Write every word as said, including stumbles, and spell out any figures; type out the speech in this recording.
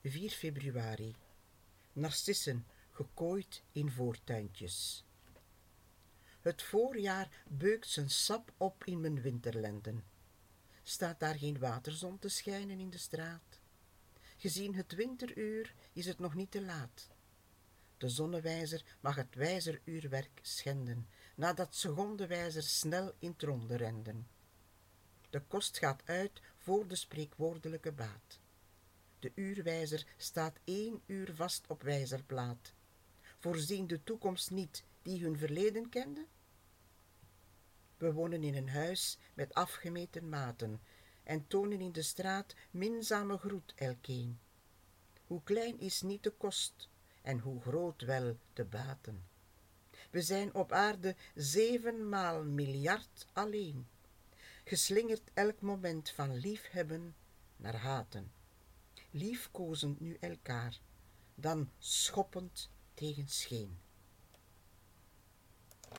vier februari. Narcissen gekooid in voortuintjes. Het voorjaar beukt zijn sap op in mijn winterlenden. Staat daar geen waterzon te schijnen in de straat? Gezien het winteruur is het nog niet te laat. De zonnewijzer mag het wijzeruurwerk schenden, nadat secondewijzers snel in het ronde renden. De kost gaat uit voor de spreekwoordelijke baat. De uurwijzer staat één uur vast op wijzerplaat. Voorzien de toekomst niet die hun verleden kende? We wonen in een huis met afgemeten maten en tonen in de straat minzame groet elkeen. Hoe klein is niet de kost en hoe groot wel de baten. We zijn op aarde zevenmaal miljard alleen, geslingerd elk moment van liefhebben naar haten. Liefkozend nu elkaar, dan schoppend tegen scheen.